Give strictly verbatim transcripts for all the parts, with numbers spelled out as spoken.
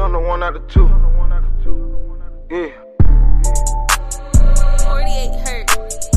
on the one out of two. Yeah. forty-eight hurt.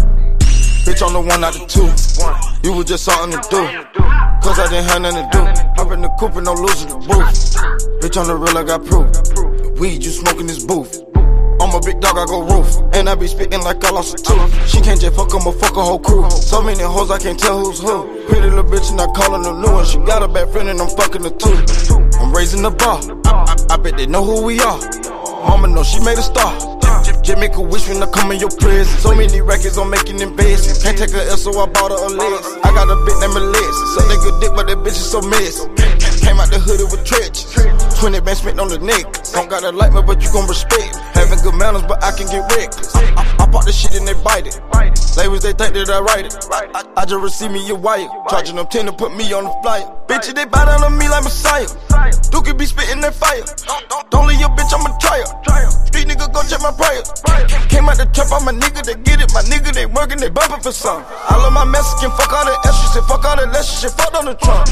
Bitch on the one out of two. You was just something to do. Cause I didn't have nothing to do. Hop in the coupe and no losing the booth. Bitch on the real, I got proof. The weed you smoking this booth. I'm a big dog, I go roof. And I be spitting like I lost a tooth. She can't just fuck, I'ma fuck a whole crew. So many hoes, I can't tell who's who. Pretty little bitch and I callin' her new one. She got a bad friend and I'm fucking her too. I'm raising the bar. I, I, I bet they know who we are. Mama know she made a star. Just make a wish when I come in your prison. So many records I'm making investments. Can't take her L, so I bought her a legs. I got a bitch named Alexis. So they good dick, but that bitch is so messy. Came out the hoodie with trenches. twenty bands spent on the neck. Don't gotta like me, but you gon' respect. Having good manners, but I can get reckless. I, I, I pop the shit and they bite it. Labels, they think that I write it. I, I just receive me a wire. Charging them ten to put me on the flyer. Bitches, they bow down on me like Messiah. Duke be spitting that fire. Don't leave your bitch, I'ma try her. Street nigga, go check my prior. Came out the trap, I'm a nigga, they get it. My nigga, they working, they bumping for some. I love my Mexican, fuck all that extra shit, fuck all that lesser shit, fuck on the trunk.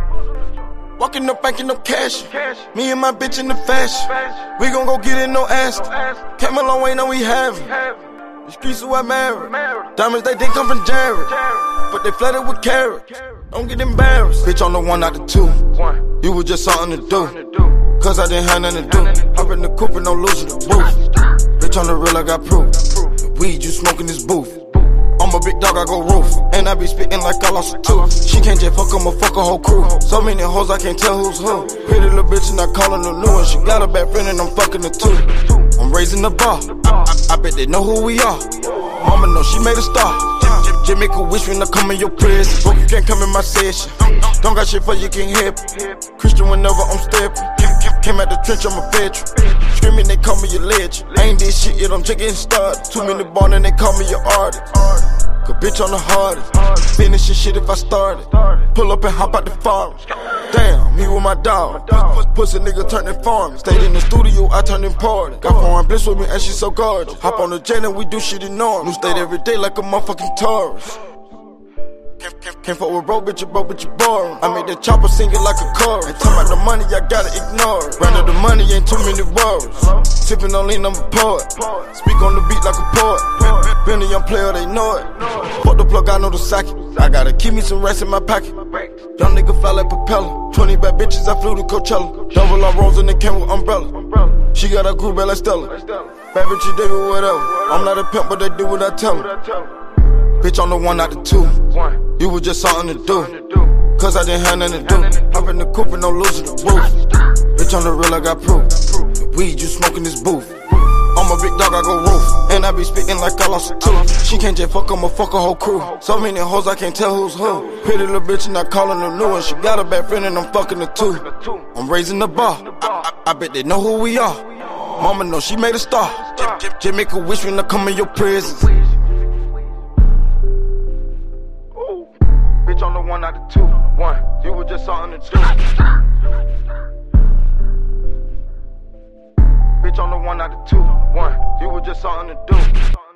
Walking up, banking up cash. Me and my bitch in the fashion. We gon' go get it, no ask. Came a long way, now we have it. The streets who I married. Diamonds, they didn't come from Jared. But they flooded with carrot. Don't get embarrassed. Bitch on the one out of two. You was just something to do. Cause I didn't have nothing to do. Hop in the coupe and no losing the booth. Bitch on the real, I got proof. The weed you smoking this booth. I'm a big dog, I go roof. And I be spitting like I lost a tooth. She can't just fuck, I'ma fuck a whole crew. So many hoes, I can't tell who's who. Pretty little bitch and I callin' her new one. She got a bad friend and I'm fucking her too. I'm raising the bar. I, I, I bet they know who we are. Mama know she made a star. Just make a wish when I come in your prison. Broke, you can't come in my session. Don't got shit for you, can't help it. Christian whenever I'm stepping. Came out the trench, I'm a veteran. Screaming, they call me a legend. Ain't this shit yet, I'm just getting started. Too many bars and they call me an artist. Cause bitch on the hardest. Finishing shit if I started. Pull up and hop out the forest. Damn, me with my dog. Pussy nigga turning farm. Stayed in the studio, I turned important. Got foreign bliss with me and she so gorgeous. Hop on the jet and we do shit enormous. New state every day like a motherfucking tourist. Can't fuck with bro, bitch, you bro, bitch, you boring. I made that chopper singing like a chorus. Ain't talking about the money, I gotta ignore it. Round of the money, ain't too many words. Sipping on lean, I'm a poet. Speak on the beat like a poet. Been a young player, they know it. Fuck the plug, I know the socket. I gotta keep me some rest in my pocket. Young nigga fly like propeller. twenty bad bitches, I flew to Coachella. Double R rolls and they came with umbrella. She got a groove bad like Stella. Bad bitches, they do whatever. I'm not a pimp, but they do what I tell them. Bitch on the one out of two. You was just something to do. Cause I didn't have nothing to do. Hop in the coupe and no losing the booth. Bitch on the real, I got proof. The weed you smoking this booth. I'm a big dog, I go roof. And I be spitting like I lost a tooth. She can't just fuck, I'ma fuck a whole crew. So many hoes, I can't tell who's who. Pretty little bitch and I callin' her new one. She got a bad friend and I'm fucking her too. I'm raising the bar. I, I, I bet they know who we are. Mama know she made a star. Just, just make a wish when I come in your prison. Bitch on the one out of two. One, you was just something to do. Bitch on the one out of two. One, you was just something to do.